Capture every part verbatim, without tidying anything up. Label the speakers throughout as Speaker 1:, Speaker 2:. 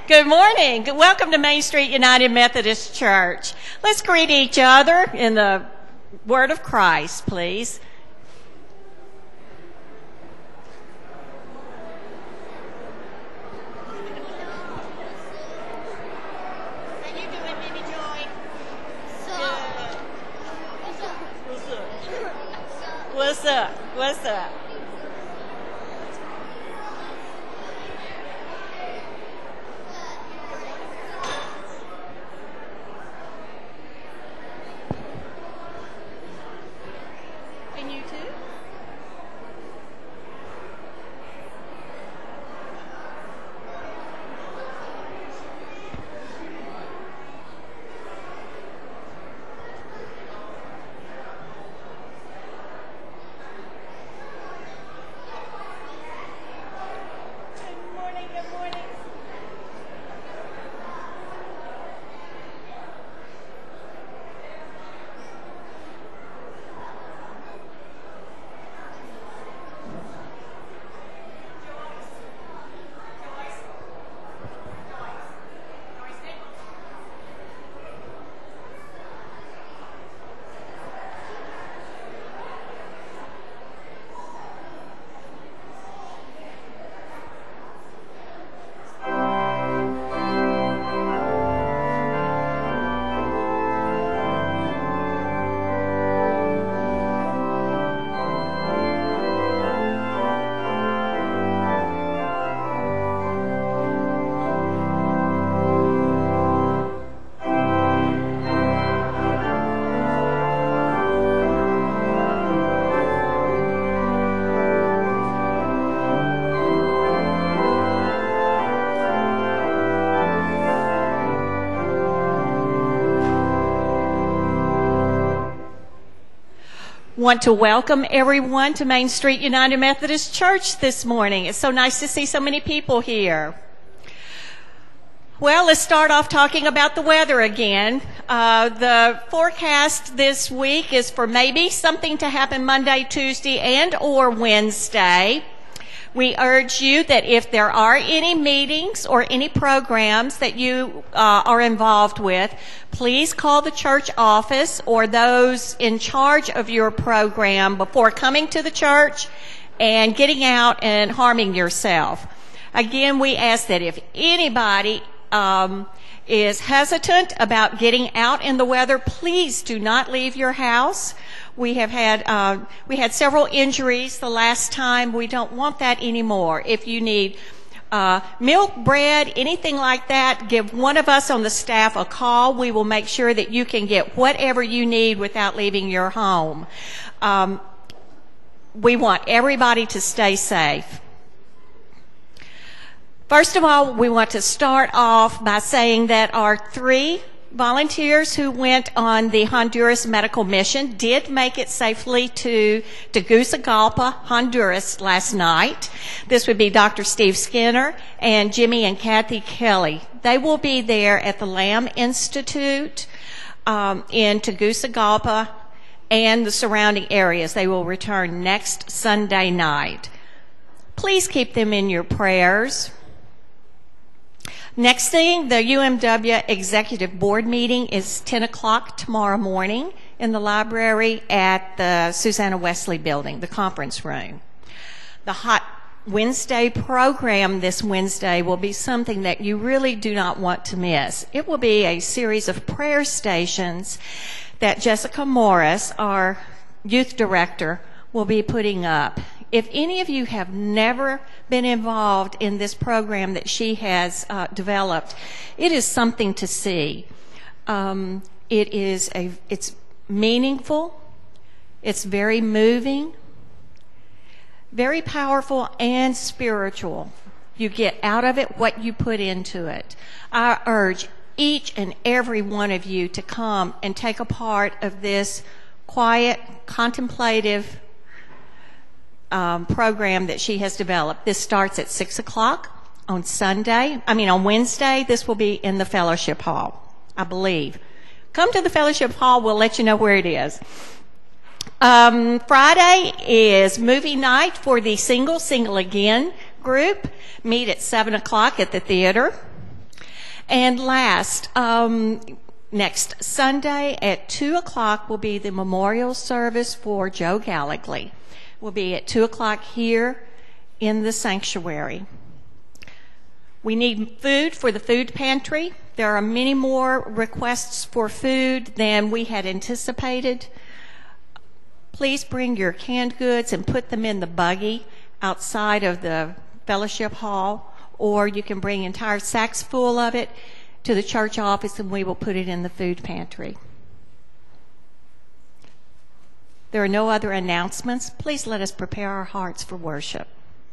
Speaker 1: Good morning. Welcome to Main Street United Methodist Church. Let's greet each other in the word of Christ, please. How you doing, Baby Joy? Good. What's up? What's up? And you too? Good morning, good morning. Want to welcome everyone to Main Street United Methodist Church this morning. It's so nice to see so many people here. Well, let's start off talking about the weather again. Uh, the forecast this week is for maybe something to happen Monday, Tuesday, and or Wednesday. We urge you that if there are any meetings or any programs that you uh, are involved with, please call the church office or those in charge of your program before coming to the church and getting out and harming yourself. Again, we ask that if anybody um, is hesitant about getting out in the weather, please do not leave your house. We have had uh, we had several injuries the last time. We don't want that anymore. If you need uh, milk, bread, anything like that, give one of us on the staff a call. We will make sure that you can get whatever you need without leaving your home. Um, we want everybody to stay safe. First of all, we want to start off by saying that our three volunteers who went on the Honduras medical mission did make it safely to Tegucigalpa, Honduras last night. This would be Doctor Steve Skinner and Jimmy and Kathy Kelly. They will be there at the Lamb Institute um, in Tegucigalpa and the surrounding areas. They will return next Sunday night. Please keep them in your prayers. Next thing, the U M W Executive Board meeting is ten o'clock tomorrow morning in the library at the Susanna Wesley building, the conference room. The Hot Wednesday program this Wednesday will be something that you really do not want to miss. It will be a series of prayer stations that Jessica Morris, our youth director, will be putting up. If any of you have never been involved in this program that she has uh, developed, it is something to see. Um, it is a, it's meaningful, it's very moving, very powerful and spiritual. You get out of it what you put into it. I urge each and every one of you to come and take a part of this quiet, contemplative Um, program that she has developed. This starts at six o'clock on Sunday. I mean, on Wednesday, this will be in the fellowship hall, I believe. Come to the fellowship hall. We'll let you know where it is. Um, Friday is movie night for the Single, Single Again group. Meet at seven o'clock at the theater. And last, um, next Sunday at two o'clock will be the memorial service for Joe Gallagly. Will be at two o'clock here in the sanctuary. We need food for the food pantry. There are many more requests for food than we had anticipated. Please bring your canned goods and put them in the buggy outside of the fellowship hall, or you can bring entire sacks full of it to the church office and we will put it in the food pantry. There are no other announcements. Please let us prepare our hearts for worship.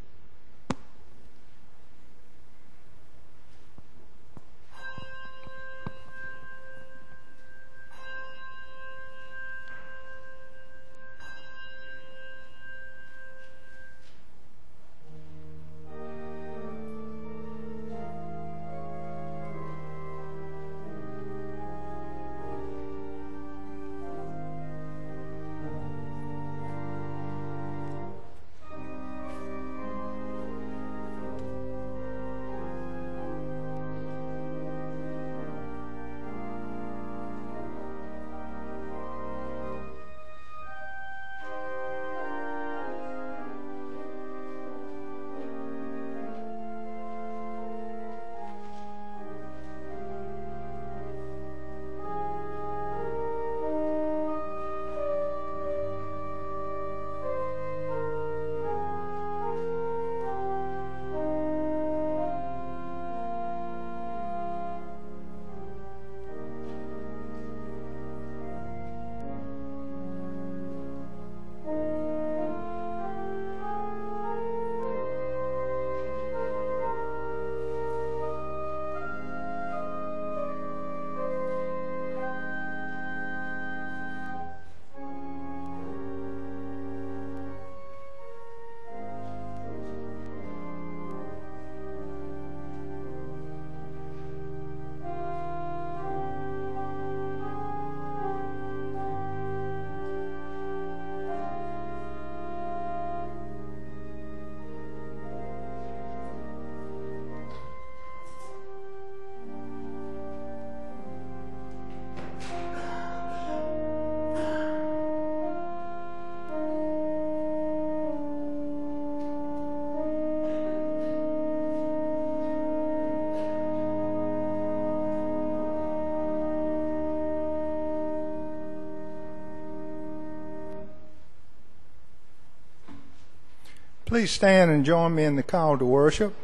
Speaker 2: Please stand and join me in the call to worship.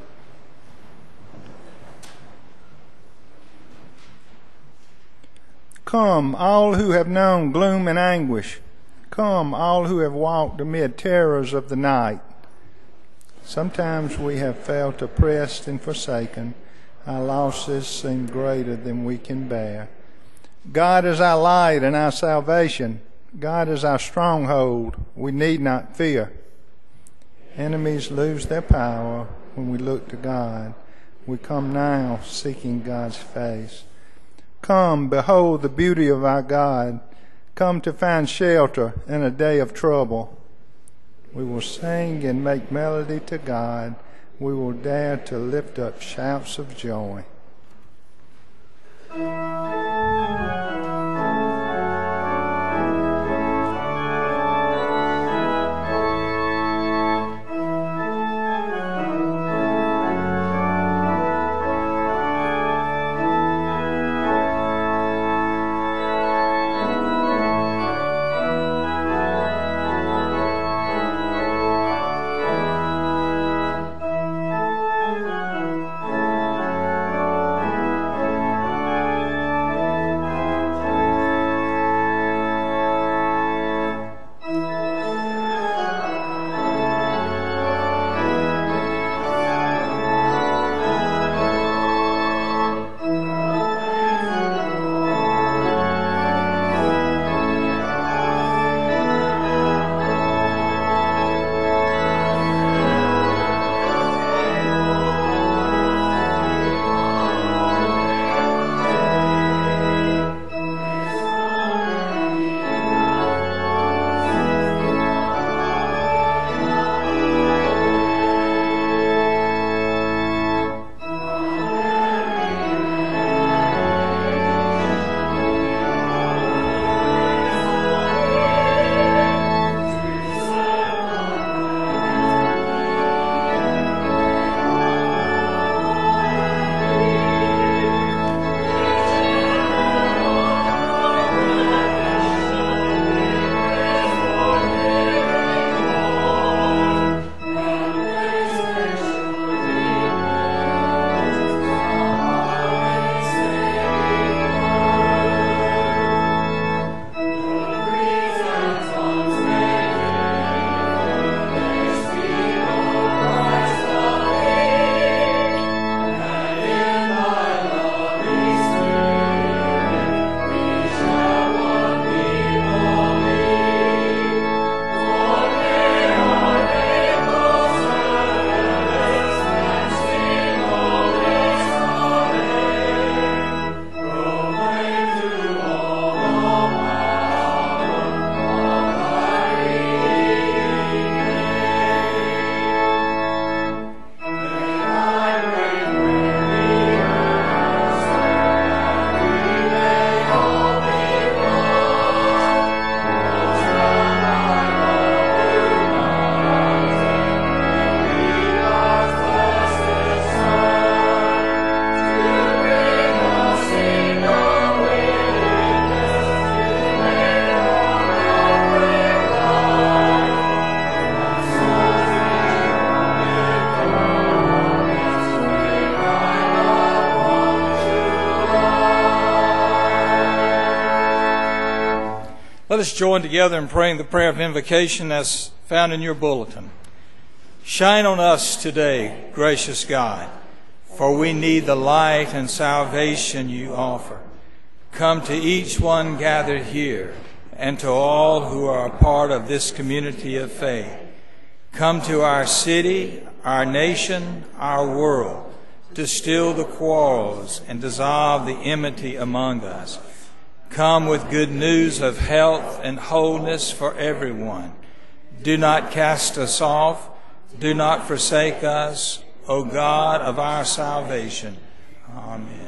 Speaker 2: Come, all who have known gloom and anguish. Come, all who have walked amid terrors of the night. Sometimes we have felt oppressed and forsaken. Our losses seem greater than we can bear. God is our light and our salvation. God is our stronghold. We need not fear. Enemies lose their power when we look to God. We come now seeking God's face. Come, behold the beauty of our God. Come to find shelter in a day of trouble. We will sing and make melody to God. We will dare to lift up shouts of joy.
Speaker 3: Let us join together in praying the prayer of invocation as found in your bulletin. Shine on us today, gracious God, for we need the light and salvation you offer. Come to each one gathered here and to all who are a part of this community of faith. Come to our city, our nation, our world, to still the quarrels and dissolve the enmity among us. Come with good news of health and wholeness for everyone. Do not cast us off. Do not forsake us, O God of our salvation. Amen.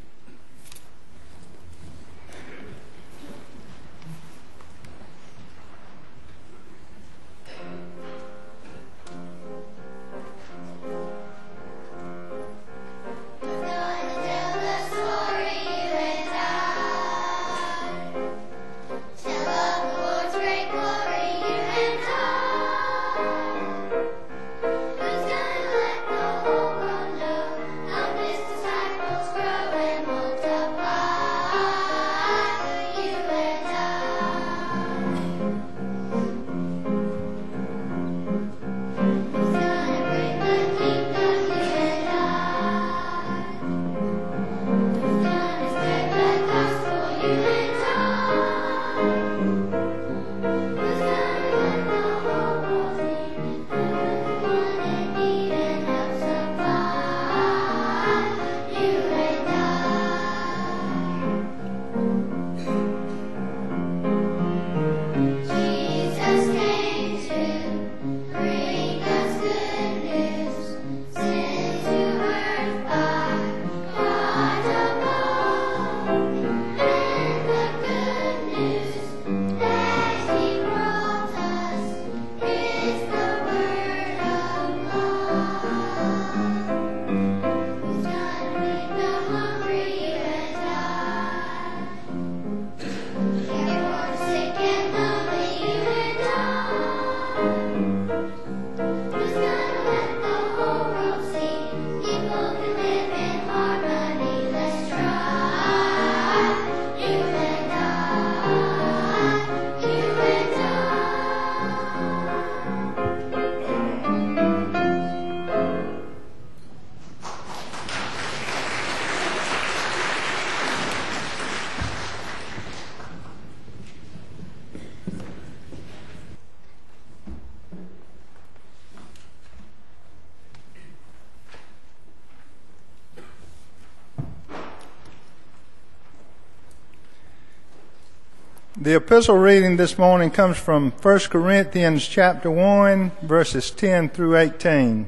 Speaker 2: The epistle reading this morning comes from First Corinthians chapter one, verses ten through eighteen.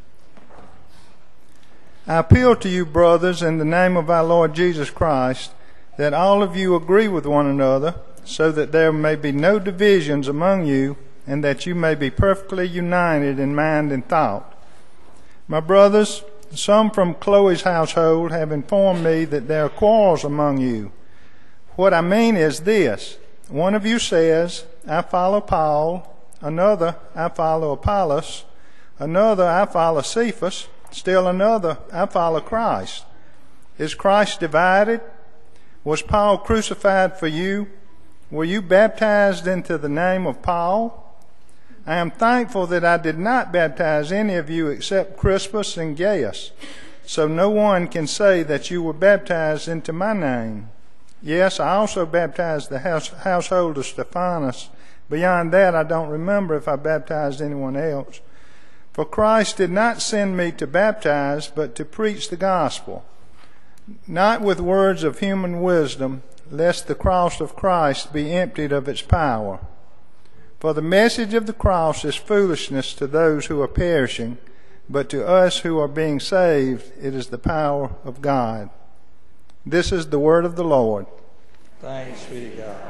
Speaker 2: I appeal to you, brothers, in the name of our Lord Jesus Christ, that all of you agree with one another, so that there may be no divisions among you, and that you may be perfectly united in mind and thought. My brothers, some from Chloe's household have informed me that there are quarrels among you. What I mean is this. One of you says, I follow Paul. Another, I follow Apollos. Another, I follow Cephas. Still another, I follow Christ. Is Christ divided? Was Paul crucified for you? Were you baptized into the name of Paul? I am thankful that I did not baptize any of you except Crispus and Gaius, so no one can say that you were baptized into my name. Yes, I also baptized the house, household of Stephanas. Beyond that, I don't remember if I baptized anyone else. For Christ did not send me to baptize, but to preach the gospel, not with words of human wisdom, lest the cross of Christ be emptied of its power. For the message of the cross is foolishness to those who are perishing, but to us who are being saved, it is the power of God. This is the word of the Lord.
Speaker 3: Thanks be to God.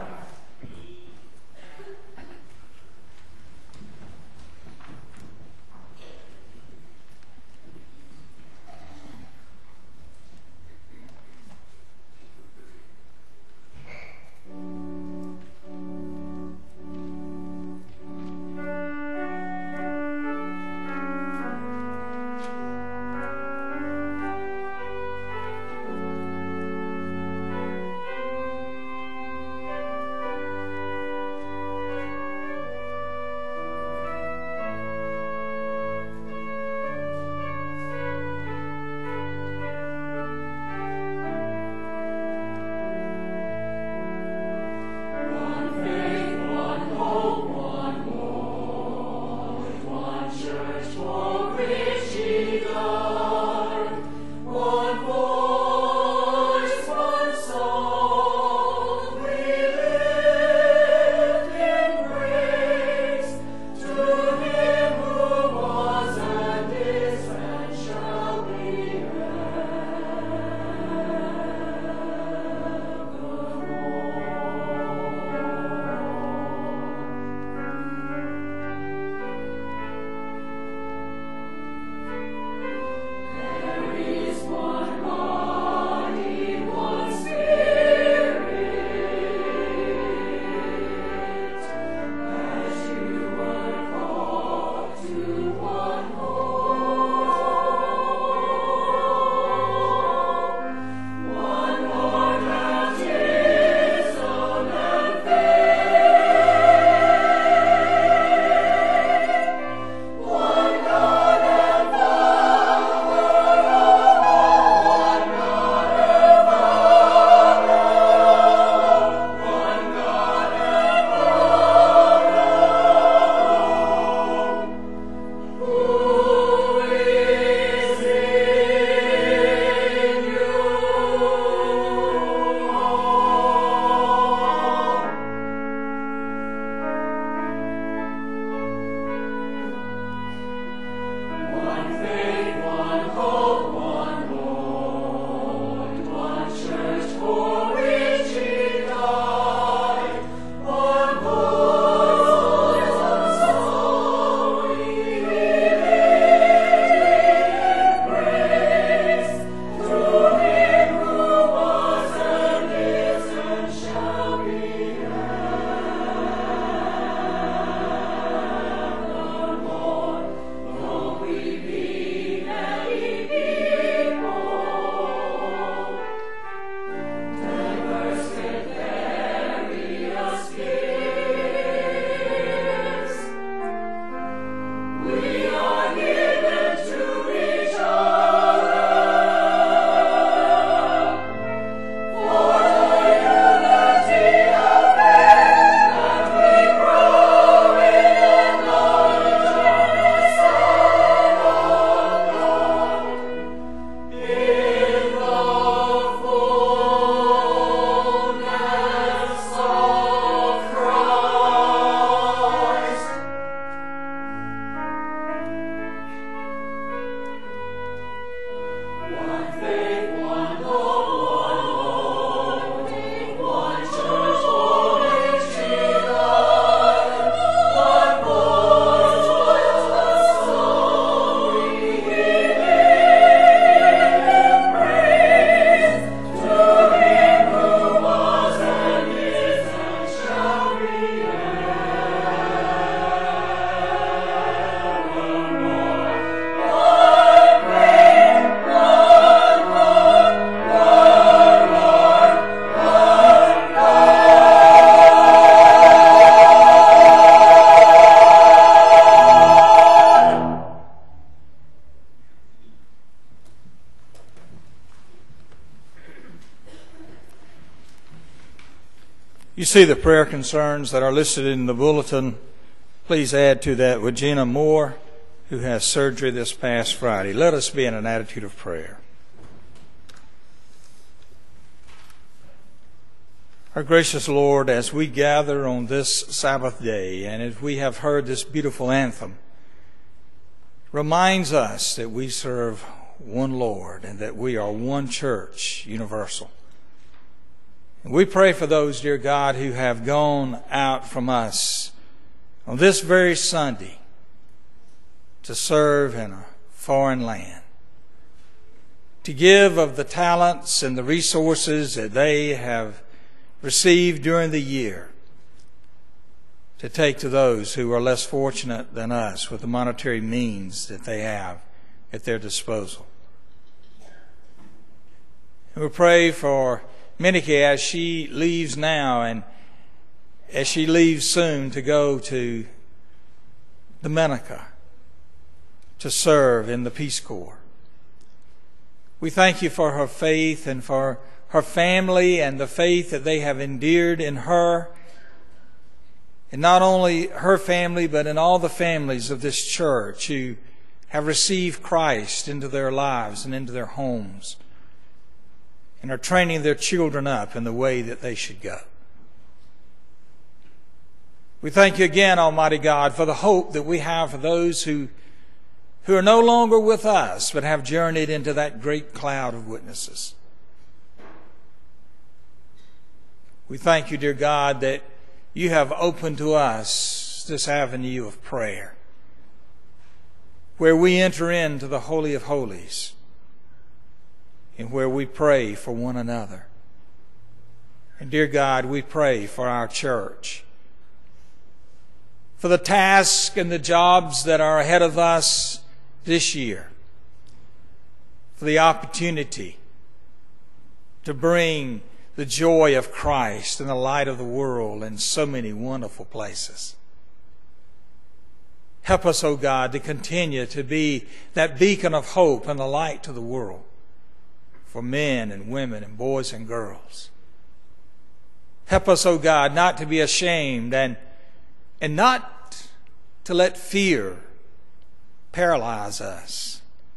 Speaker 3: You see the prayer concerns that are listed in the bulletin. Please add to that Regina Moore, who has surgery this past Friday. Let us be in an attitude of prayer. Our gracious Lord, as we gather on this Sabbath day, and as we have heard this beautiful anthem, reminds us that we serve one Lord and that we are one church, universal. And we pray for those, dear God, who have gone out from us on this very Sunday to serve in a foreign land, to give of the talents and the resources that they have received during the year, to take to those who are less fortunate than us with the monetary means that they have at their disposal. And we pray for Minike as she leaves now and as she leaves soon to go to Dominica to serve in the Peace Corps. We thank you for her faith and for her family and the faith that they have endeared in her, and not only her family, but in all the families of this church who have received Christ into their lives and into their homes and are training their children up in the way that they should go. We thank you again, Almighty God, for the hope that we have for those who, who are no longer with us, but have journeyed into that great cloud of witnesses. We thank you, dear God, that you have opened to us this avenue of prayer, where we enter into the Holy of Holies and where we pray for one another. And dear God, we pray for our church, for the tasks and the jobs that are ahead of us this year, for the opportunity to bring the joy of Christ and the light of the world in so many wonderful places. Help us, O God, to continue to be that beacon of hope and the light to the world for men and women and boys and girls. Help us, O God, not to be ashamed and, and not to let fear paralyze us,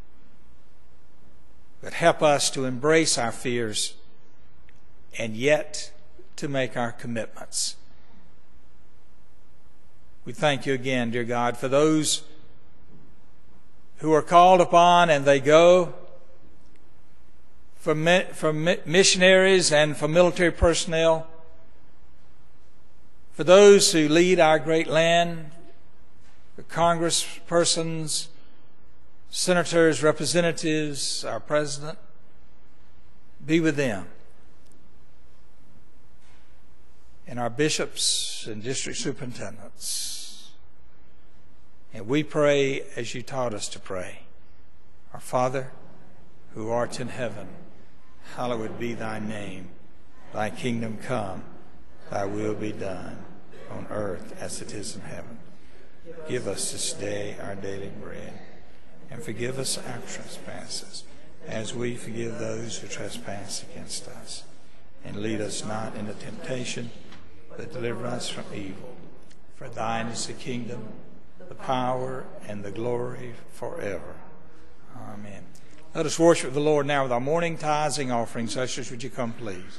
Speaker 3: but help us to embrace our fears and yet to make our commitments. We thank you again, dear God, for those who are called upon and they go, for, for missionaries and for military personnel, for those who lead our great land, for congresspersons, senators, representatives, our president. Be with them. And our bishops and district superintendents. And we pray as you taught us to pray. Our Father, who art in heaven, hallowed be thy name. Thy kingdom come, thy will be done, on earth as it is in heaven. Give us this day our daily bread, and forgive us our trespasses, as we forgive those who trespass against us. And lead us not into temptation, but deliver us from evil. For thine is the kingdom, the power, and the glory forever. Amen. Let us worship the Lord now with our morning tithes and offerings. Ushers, would you come, please?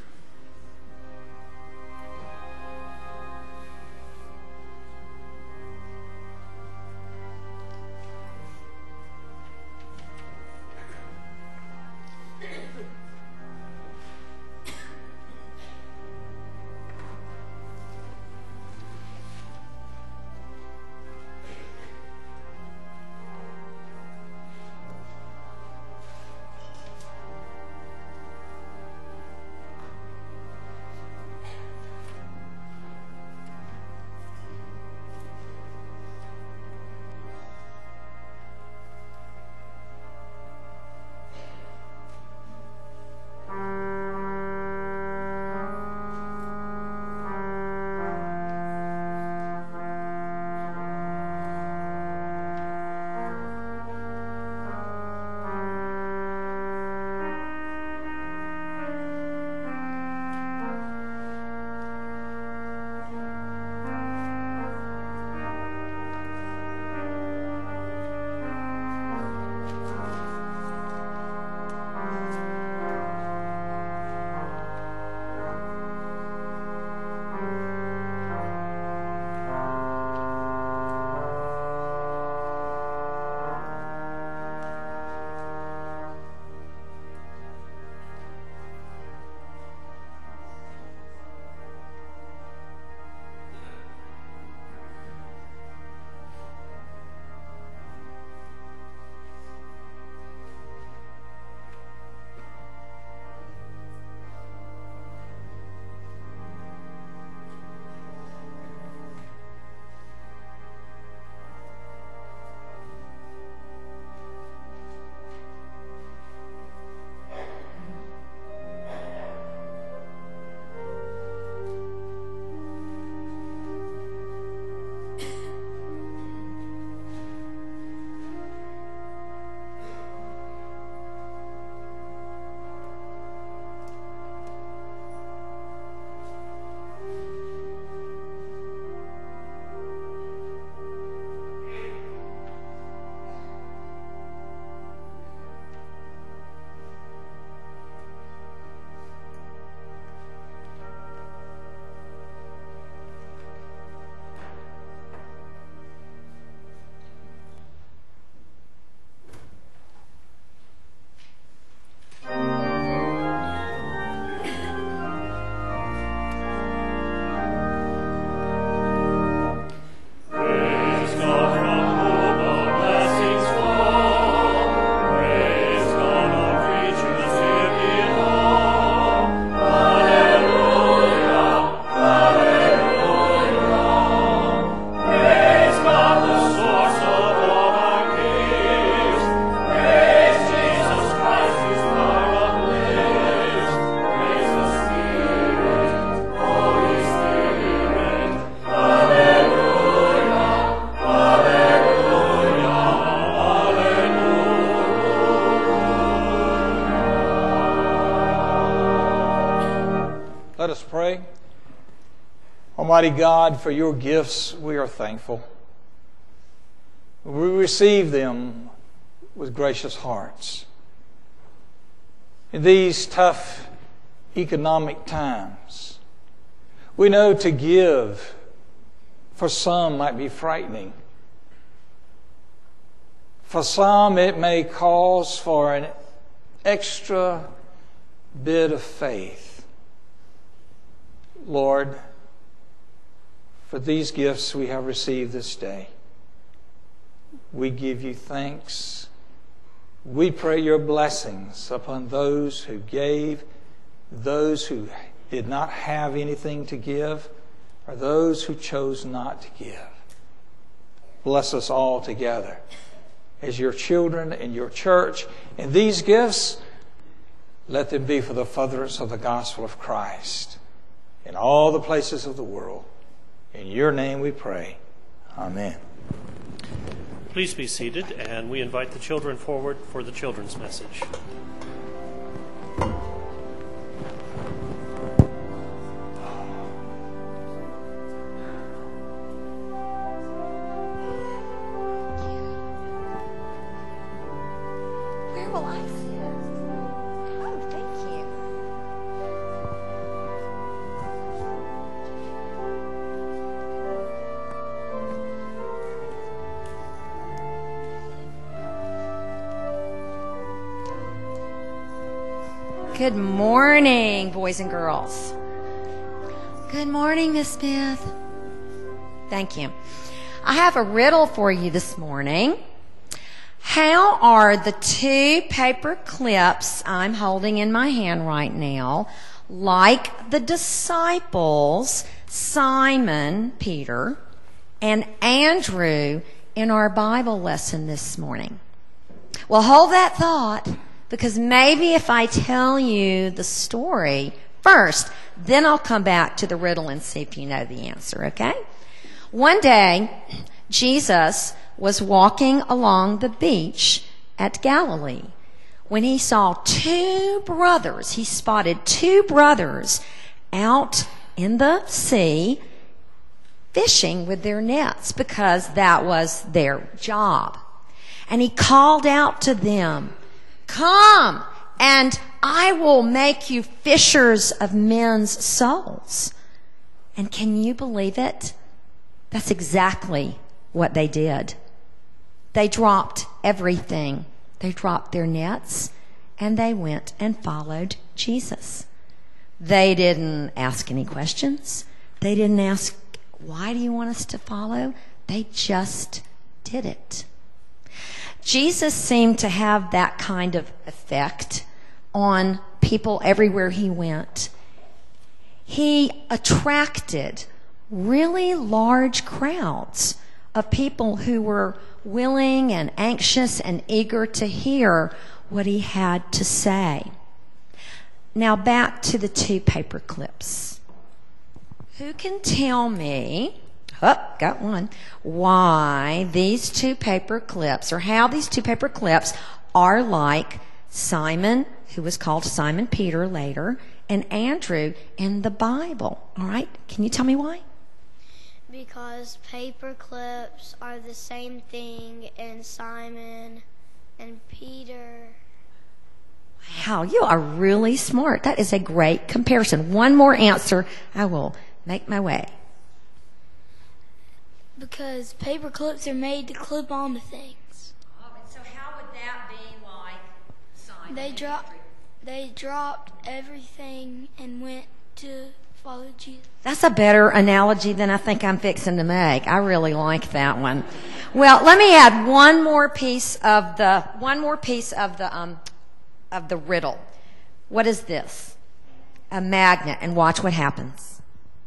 Speaker 3: Let us pray. Almighty God, for your gifts we are thankful. We receive them with gracious hearts. In these tough economic times, we know to give for some might be frightening. For some it may cause for an extra bit of faith. Lord, for these gifts we have received this day, we give you thanks. We pray your blessings upon those who gave, those who did not have anything to give, or those who chose not to give. Bless us all together as your children in your church. And these gifts, let them be for the furtherance of the gospel of Christ in all the places of the world. In your name we pray. Amen.
Speaker 4: Please be seated, and we invite the children forward for the children's message.
Speaker 1: Where will I sit? Oh, thank you.
Speaker 5: Good morning, boys and girls. Good morning, Miss Smith. Thank you. I have a riddle for you this morning. How are the two paper clips I'm holding in my hand right now like the disciples, Simon, Peter, and Andrew in our Bible lesson this morning? Well, hold that thought, because maybe if I tell you the story first, then I'll come back to the riddle and see if you know the answer, okay? One day, Jesus was walking along the beach at Galilee when he saw two brothers. He spotted two brothers out in the sea fishing with their nets because that was their job. And he called out to them, "Come, and I will make you fishers of men's souls." And can you believe it? That's exactly what they did. They dropped everything. They dropped their nets, and they went and followed Jesus. They didn't ask any questions. They didn't ask, "Why do you want us to follow?" They just did it. Jesus seemed to have that kind of effect on people everywhere he went. He attracted really large crowds of people who were willing and anxious and eager to hear what he had to say. Now back to the two paper clips. Who can tell me, oh, got one, why these two paper clips, or how these two paper clips are like Simon, who was called Simon Peter later, and Andrew in the Bible? All right, can you tell me why?
Speaker 6: Because paper clips are the same thing in Simon and Peter.
Speaker 5: Wow, you are really smart. That is a great comparison. One more answer. I will make my way.
Speaker 6: Because paper clips are made to clip on to things.
Speaker 5: Oh, and so how would that be like Simon?
Speaker 6: They dropped, they dropped everything and went to follow Jesus.
Speaker 5: That's a better analogy than I think I'm fixing to make. I really like that one. Well, let me add one more piece of the one more piece of the um of the riddle. What is this? A magnet, and watch what happens.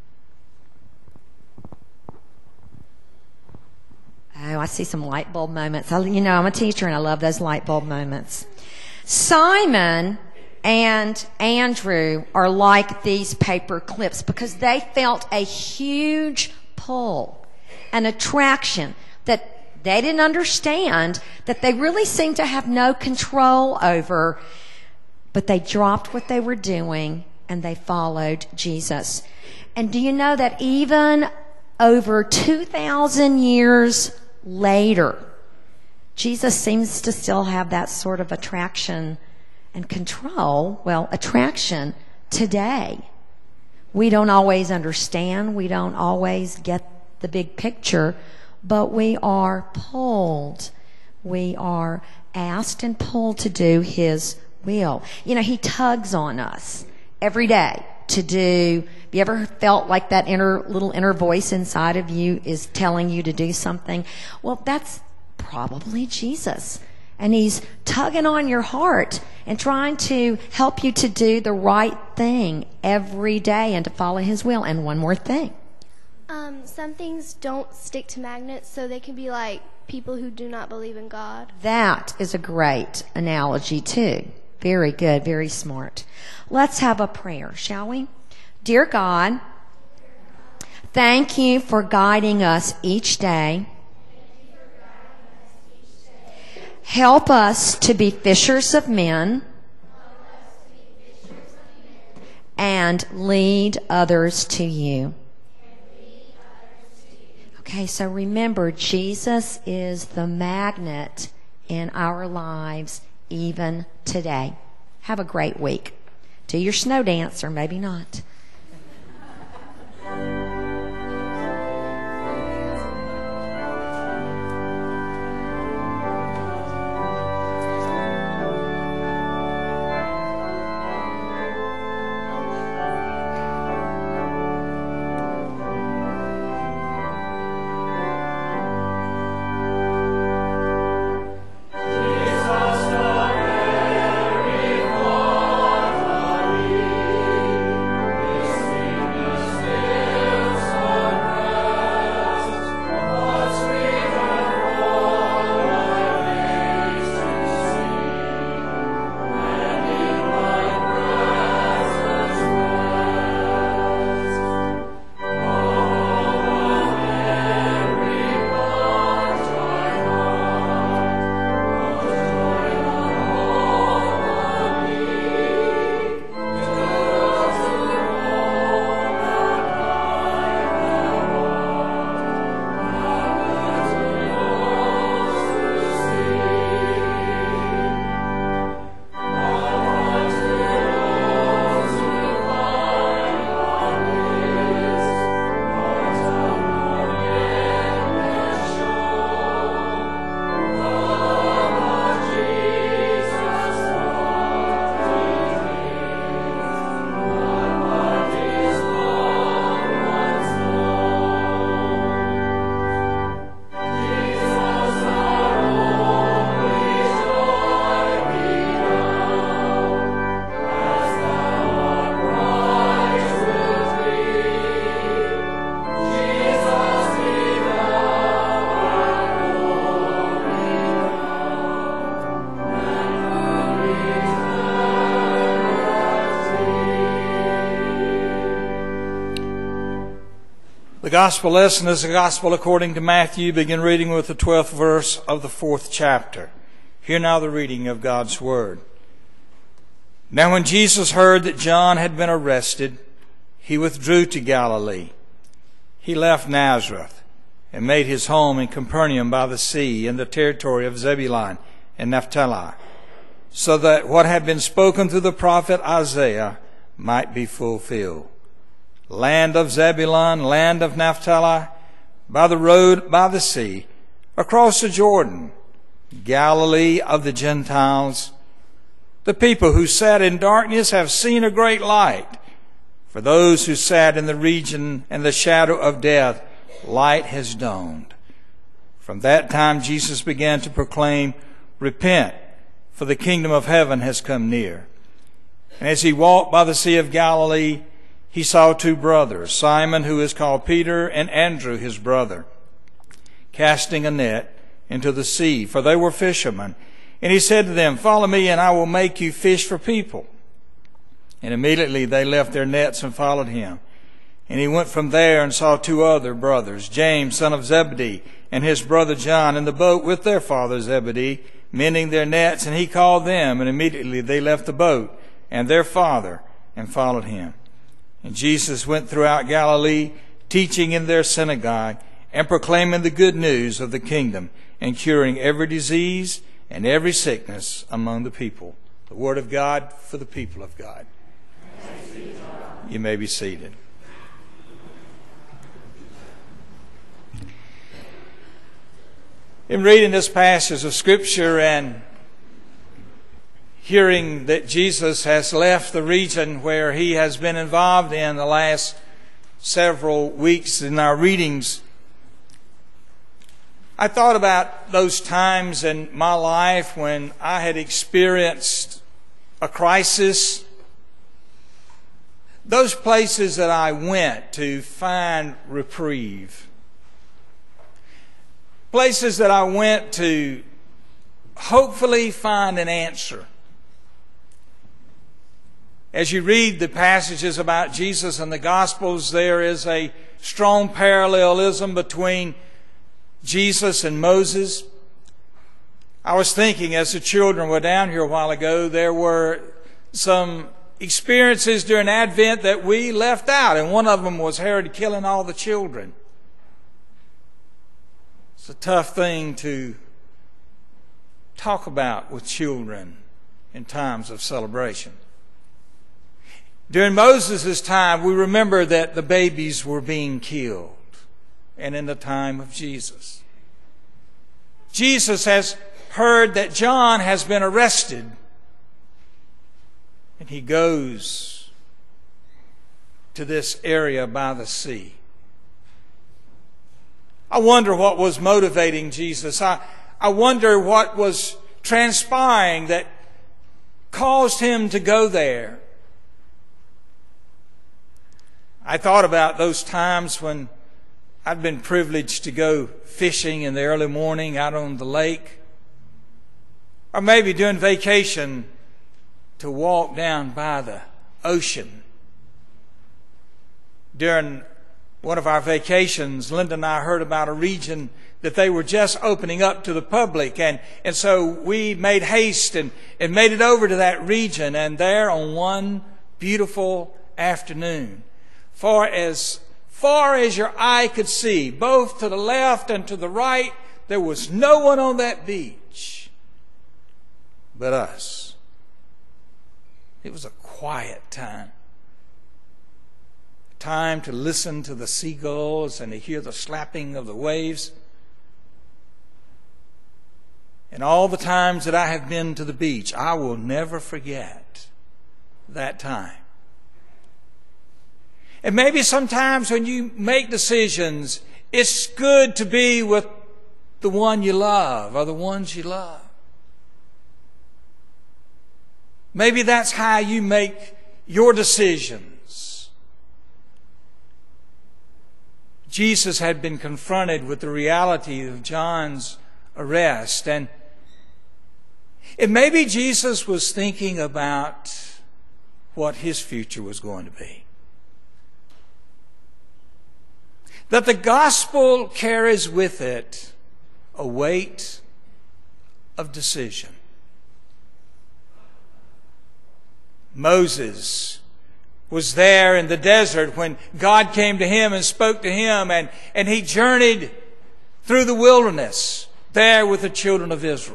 Speaker 5: Oh, I see some light bulb moments. I, you know, I'm a teacher and I love those light bulb moments. Simon and Andrew are like these paper clips because they felt a huge pull, an attraction that they didn't understand, that they really seemed to have no control over, but they dropped what they were doing and they followed Jesus. And do you know that even over two thousand years later, Jesus seems to still have that sort of attraction and control, well, attraction today. We don't always understand. We don't always get the big picture, but we are pulled. We are asked and pulled to do His will. You know, He tugs on us every day to do. Have you ever felt like that inner little inner voice inside of you is telling you to do something? Well, that's probably Jesus. And He's tugging on your heart and trying to help you to do the right thing every day and to follow His will. And one more thing.
Speaker 7: Um, some things don't stick to magnets, so they can be like people who do not believe in God.
Speaker 5: That is a great analogy, too. Very good, very smart. Let's have a prayer, shall we? Dear God, thank You for guiding us each day. Help us to be fishers of men and lead others to You. Okay, so remember, Jesus is the magnet in our lives even today. Have a great week. Do your snow dance, or maybe not.
Speaker 3: The gospel lesson is the gospel according to Matthew. Begin reading with the twelfth verse of the fourth chapter. Hear now the reading of God's word. Now when Jesus heard that John had been arrested, he withdrew to Galilee. He left Nazareth and made his home in Capernaum by the sea in the territory of Zebulun and Naphtali, so that what had been spoken through the prophet Isaiah might be fulfilled. Land of Zebulun, land of Naphtali, by the road, by the sea, across the Jordan, Galilee of the Gentiles. The people who sat in darkness have seen a great light. For those who sat in the region and the shadow of death, light has dawned. From that time Jesus began to proclaim, "Repent, for the kingdom of heaven has come near." And as he walked by the Sea of Galilee, he saw two brothers, Simon, who is called Peter, and Andrew, his brother, casting a net into the sea, for they were fishermen. And he said to them, "Follow me, and I will make you fish for people." And immediately they left their nets and followed him. And he went from there and saw two other brothers, James, son of Zebedee, and his brother John, in the boat with their father Zebedee, mending their nets. And he called them, and immediately they left the boat and their father, and followed him. And Jesus went throughout Galilee, teaching in their synagogue and proclaiming the good news of the kingdom and curing every disease and every sickness among the people. The word of God for the people of God. You may be seated. In reading this passage of Scripture and hearing that Jesus has left the region where he has been involved in the last several weeks in our readings, I thought about those times in my life when I had experienced a crisis, those places that I went to find reprieve, places that I went to hopefully find an answer. As you read the passages about Jesus in the Gospels, there is a strong parallelism between Jesus and Moses. I was thinking as the children were down here a while ago, there were some experiences during Advent that we left out, and one of them was Herod killing all the children. It's a tough thing to talk about with children in times of celebration. During Moses' time, we remember that the babies were being killed, and in the time of Jesus. Jesus has heard that John has been arrested, and he goes to this area by the sea. I wonder what was motivating Jesus. I, I wonder what was transpiring that caused him to go there. I thought about those times when I'd been privileged to go fishing in the early morning out on the lake, or maybe during vacation to walk down by the ocean. During one of our vacations, Linda and I heard about a region that they were just opening up to the public, and, and so we made haste and, and made it over to that region, and there on one beautiful afternoon, far as far as your eye could see, both to the left and to the right, there was no one on that beach but us. It was a quiet time. Time to listen to the seagulls and to hear the slapping of the waves. And all the times that I have been to the beach, I will never forget that time. And maybe sometimes when you make decisions, it's good to be with the one you love or the ones you love. Maybe that's how you make your decisions. Jesus had been confronted with the reality of John's arrest, and and maybe Jesus was thinking about what his future was going to be. That the gospel carries with it a weight of decision. Moses was there in the desert when God came to him and spoke to him, and, and he journeyed through the wilderness there with the children of Israel.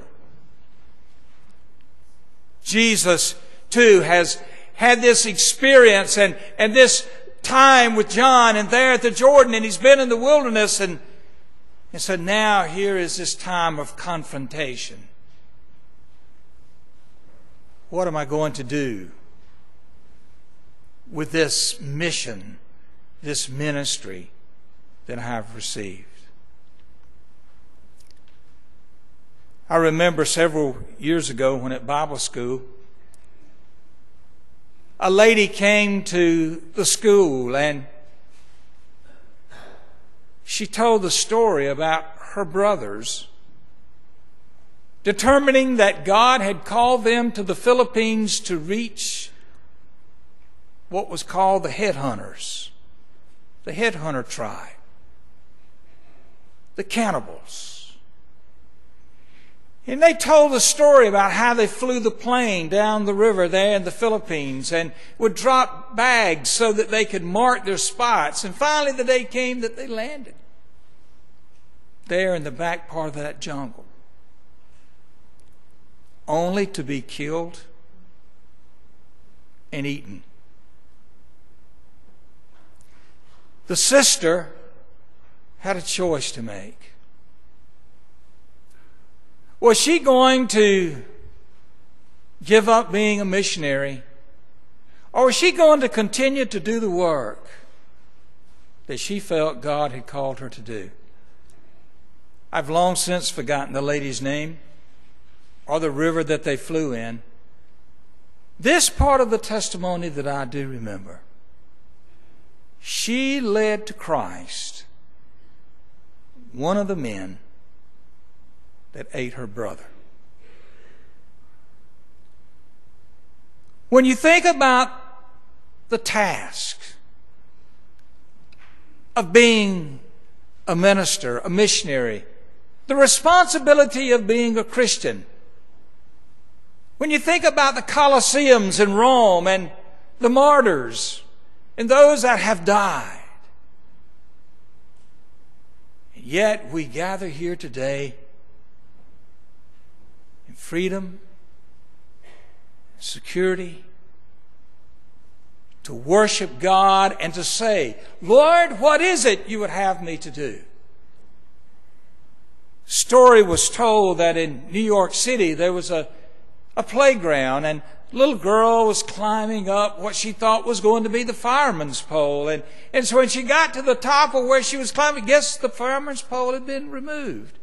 Speaker 3: Jesus, too, has had this experience and, and this time with John and there at the Jordan, and he's been in the wilderness, and, and so now here is this time of confrontation. What am I going to do with this mission, this ministry that I have received? I remember several years ago when at Bible school, a lady came to the school and she told the story about her brothers determining that God had called them to the Philippines to reach what was called the headhunters, the headhunter tribe, the cannibals. And they told a story about how they flew the plane down the river there in the Philippines and would drop bags so that they could mark their spots. And finally the day came that they landed there in the back part of that jungle, only to be killed and eaten. The sister had a choice to make. Was she going to give up being a missionary, or was she going to continue to do the work that she felt God had called her to do? I've long since forgotten the lady's name or the river that they flew in. This part of the testimony that I do remember, she led to Christ one of the men that ate her brother. When you think about the task of being a minister, a missionary, the responsibility of being a Christian, when you think about the Colosseums in Rome and the martyrs and those that have died, and yet we gather here today in freedom, security, to worship God and to say, Lord, what is it you would have me to do? Story was told that in New York City there was a, a playground, and a little girl was climbing up what she thought was going to be the fireman's pole. And, and so when she got to the top of where she was climbing, guess the fireman's pole had been removed.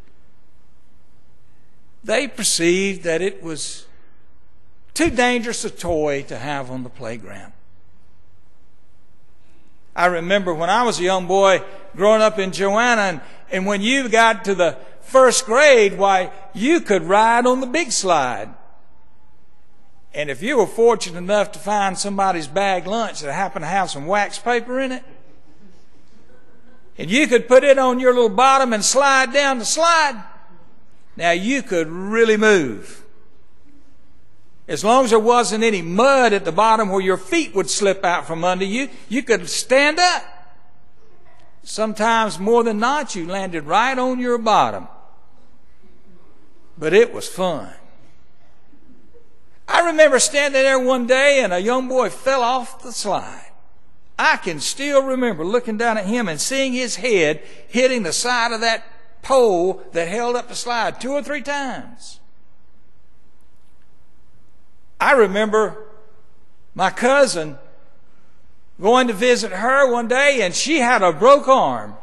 Speaker 3: They perceived that it was too dangerous a toy to have on the playground. I remember when I was a young boy growing up in Joanna, and, and when you got to the first grade, why, you could ride on the big slide. And if you were fortunate enough to find somebody's bag lunch that happened to have some wax paper in it, and you could put it on your little bottom and slide down the slide, now you could really move. As long as there wasn't any mud at the bottom where your feet would slip out from under you, you could stand up. Sometimes more than not, you landed right on your bottom. But it was fun. I remember standing there one day and a young boy fell off the slide. I can still remember looking down at him and seeing his head hitting the side of that pole that held up the slide two or three times. I remember my cousin going to visit her one day, and she had a broke arm.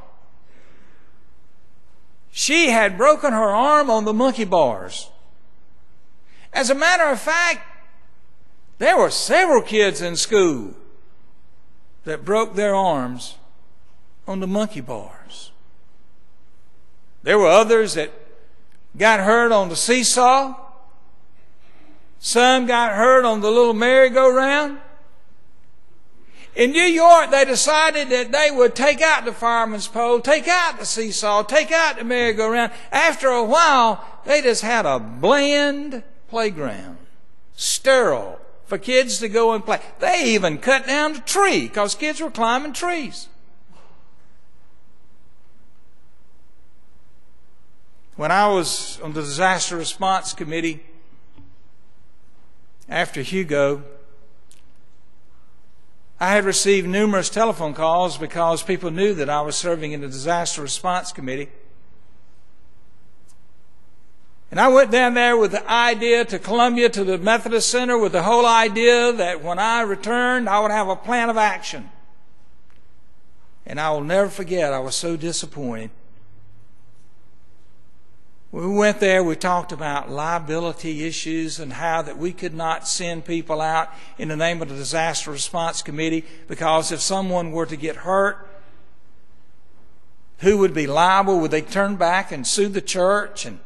Speaker 3: She had broken her arm on the monkey bars. As a matter of fact, there were several kids in school that broke their arms on the monkey bars. There were others that got hurt on the seesaw. Some got hurt on the little merry-go-round. In New York, they decided that they would take out the fireman's pole, take out the seesaw, take out the merry-go-round. After a while, they just had a bland playground, sterile, for kids to go and play. They even cut down a tree because kids were climbing trees. When I was on the disaster response committee after Hugo, I had received numerous telephone calls because people knew that I was serving in the disaster response committee. And I went down there with the idea to Columbia, to the Methodist Center, with the whole idea that when I returned, I would have a plan of action. And I will never forget, I was so disappointed. When we went there, we talked about liability issues and how that we could not send people out in the name of the Disaster Response Committee because if someone were to get hurt, who would be liable? Would they turn back and sue the church? And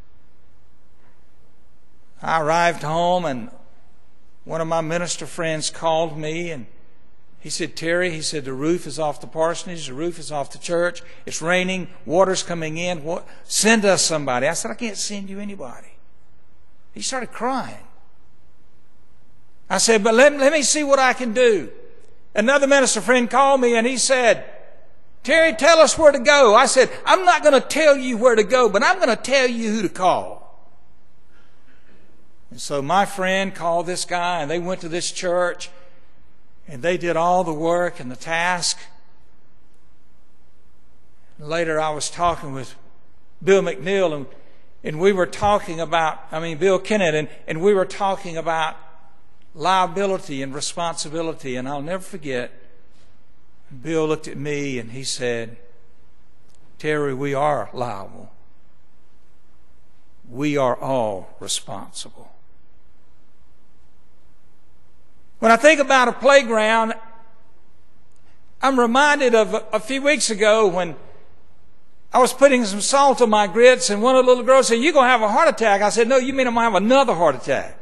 Speaker 3: I arrived home, and one of my minister friends called me, and he said, Terry, he said, the roof is off the parsonage, the roof is off the church, it's raining, water's coming in, what? Send us somebody. I said, I can't send you anybody. He started crying. I said, but let, let me see what I can do. Another minister friend called me and he said, Terry, tell us where to go. I said, I'm not going to tell you where to go, but I'm going to tell you who to call. And so my friend called this guy, and they went to this church, and they did all the work and the task. Later I was talking with Bill McNeil, and, and we were talking about, I mean, Bill Kennett, and, and we were talking about liability and responsibility. And I'll never forget, Bill looked at me and he said, Terry, we are liable. We are all responsible. When I think about a playground, I'm reminded of a, a few weeks ago when I was putting some salt on my grits, and one of the little girls said, you're going to have a heart attack. I said, no, you mean I'm going to have another heart attack.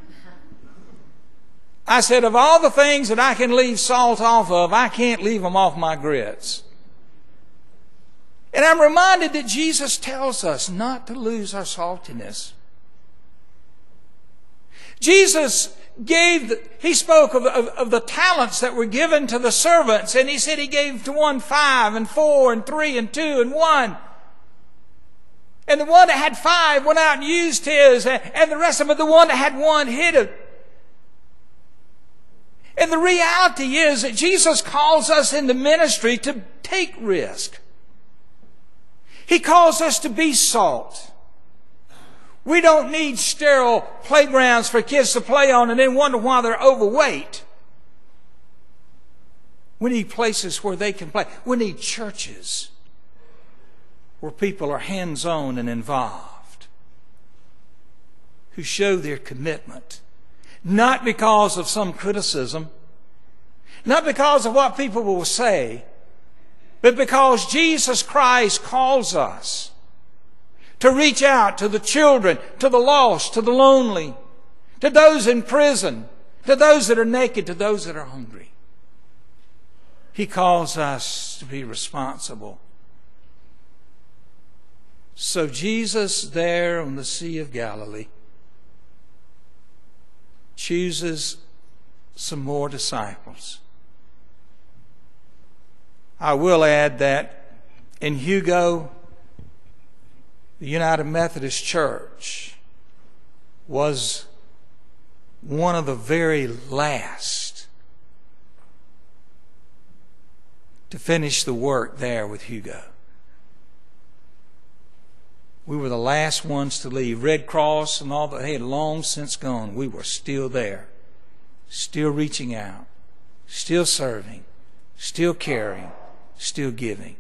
Speaker 3: I said, of all the things that I can leave salt off of, I can't leave them off my grits. And I'm reminded that Jesus tells us not to lose our saltiness. Jesus gave, the, he spoke of, of, of the talents that were given to the servants, and he said he gave to one five and four and three and two and one. And the one that had five went out and used his, and, and the rest of them, the one that had one hid it. And the reality is that Jesus calls us in the ministry to take risk. He calls us to be salt. We don't need sterile playgrounds for kids to play on and then wonder why they're overweight. We need places where they can play. We need churches where people are hands-on and involved, who show their commitment. Not because of some criticism, not because of what people will say, but because Jesus Christ calls us to reach out to the children, to the lost, to the lonely, to those in prison, to those that are naked, to those that are hungry. He calls us to be responsible. So Jesus there on the Sea of Galilee chooses some more disciples. I will add that in Hugo, the United Methodist Church was one of the very last to finish the work there with Hugo. We were the last ones to leave. Red Cross and all that, they had long since gone. We were still there, still reaching out, still serving, still caring, still giving.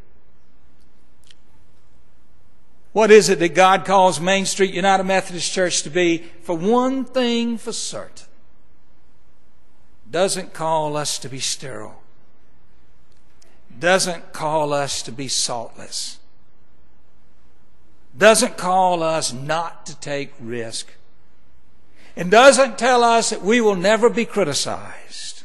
Speaker 3: What is it that God calls Main Street United Methodist Church to be? For one thing for certain, doesn't call us to be sterile, doesn't call us to be saltless, doesn't call us not to take risk, and doesn't tell us that we will never be criticized.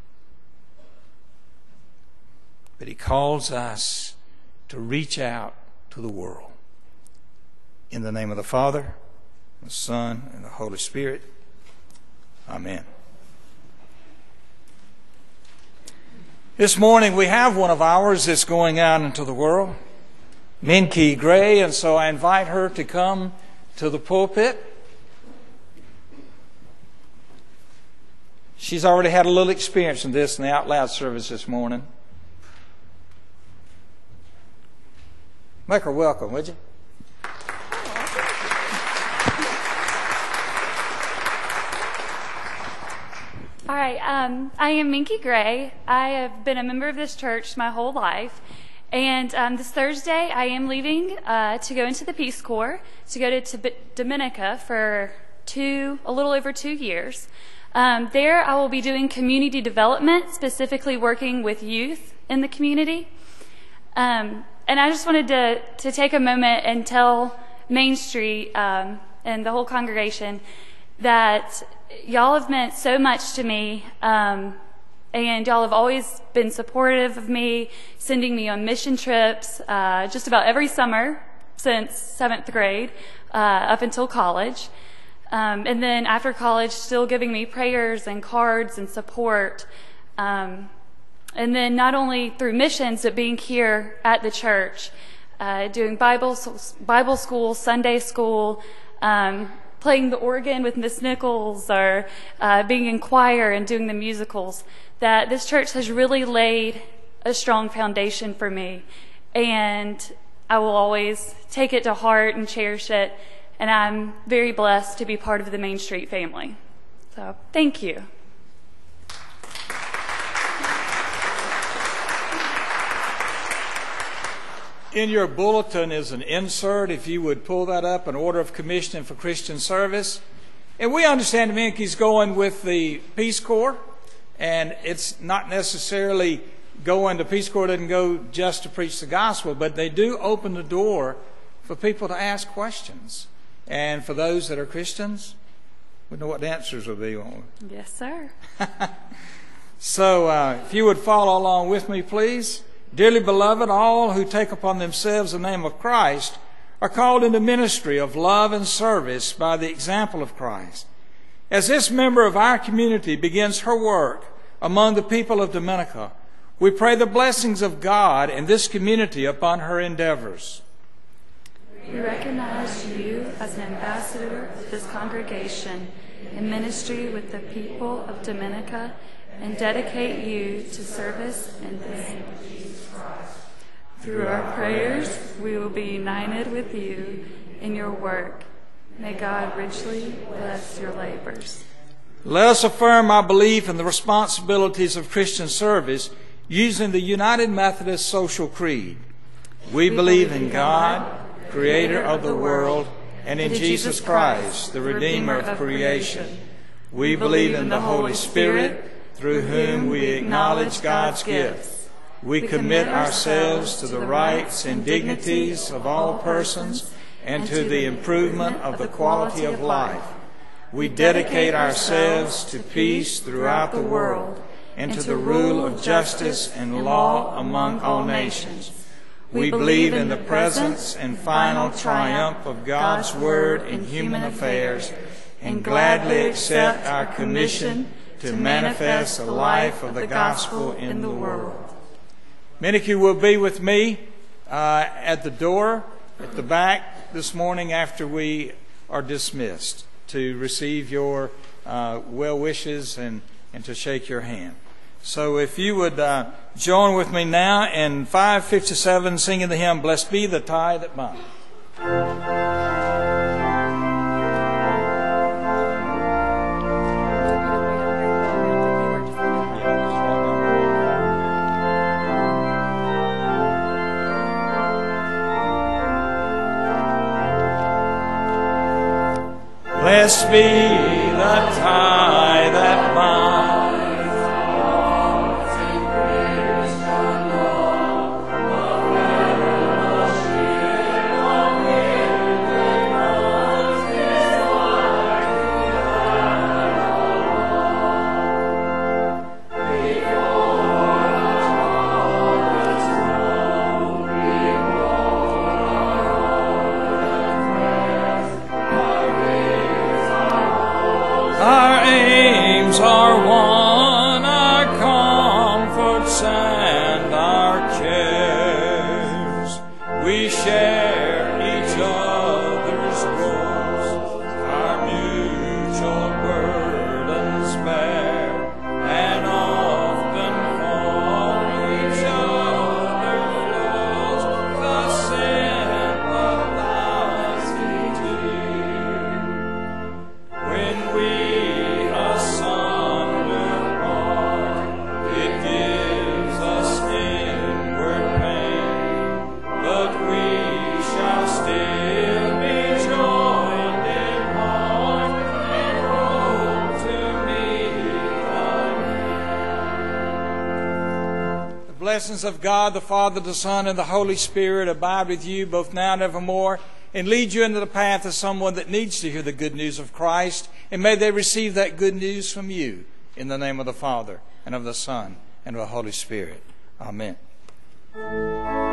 Speaker 3: But He calls us to reach out to the world. In the name of the Father, the Son, and the Holy Spirit. Amen. This morning we have one of ours that's going out into the world, Minky Gray, and so I invite her to come to the pulpit. She's already had a little experience in this in the Out Loud service this morning. Make her welcome, would you?
Speaker 8: All right, um, I am Minky Gray. I have been a member of this church my whole life. And um, this Thursday, I am leaving uh, to go into the Peace Corps, to go to Tib- Dominica for two, a little over two years. Um, there, I will be doing community development, specifically working with youth in the community. Um, and I just wanted to, to take a moment and tell Main Street um, and the whole congregation that y'all have meant so much to me, um, and y'all have always been supportive of me, sending me on mission trips uh, just about every summer since seventh grade uh, up until college. Um, and then after college, still giving me prayers and cards and support. Um, and then not only through missions, but being here at the church, uh, doing Bible, Bible school, Sunday school, um, playing the organ with Miss Nichols, or uh, being in choir and doing the musicals, that this church has really laid a strong foundation for me. And I will always take it to heart and cherish it. And I'm very blessed to be part of the Main Street family. So, thank you.
Speaker 3: In your bulletin is an insert, if you would pull that up, an order of commissioning for Christian service. And we understand Minky's going with the Peace Corps, and it's not necessarily going, the Peace Corps doesn't go just to preach the gospel, but they do open the door for people to ask questions. And for those that are Christians, we know what the answers will be, won't we?
Speaker 8: Yes, sir.
Speaker 3: So uh, if you would follow along with me, please. Dearly beloved, all who take upon themselves the name of Christ are called into ministry of love and service by the example of Christ. As this member of our community begins her work among the people of Dominica, we pray the blessings of God and this community upon her endeavors.
Speaker 8: We recognize you as an ambassador of this congregation in ministry with the people of Dominica and dedicate you to service in this. Through our prayers, we will be united with you in your work. May God richly bless your labors.
Speaker 3: Let us affirm our belief in the responsibilities of Christian service using the United Methodist Social Creed. We, we believe in God, Creator of the world, and in Jesus Christ, the Redeemer of creation. We believe in the Holy Spirit, through whom we acknowledge God's gifts. We commit ourselves to the rights and dignities of all persons and to the improvement of the quality of life. We dedicate ourselves to peace throughout the world and to the rule of justice and law among all nations. We believe in the presence and final triumph of God's Word in human affairs and gladly accept our commission to manifest the life of the gospel in the world. Many of you will be with me uh, at the door at the back this morning after we are dismissed to receive your uh, well wishes and, and to shake your hand. So if you would uh, join with me now in five fifty-seven, singing the hymn, Blessed Be the Tie That Binds. Blessed be the tie that binds hearts in Christian love, the fellowship of inward ones desired before the throne, reward our aims are one, our comforts and our cares. We share each other's woes, our mutual burdens bear, and often for each other flows the sympathizing tear. When we blessings of God, the Father, the Son, and the Holy Spirit abide with you both now and evermore, and lead you into the path of someone that needs to hear the good news of Christ, and may they receive that good news from you in the name of the Father, and of the Son, and of the Holy Spirit. Amen.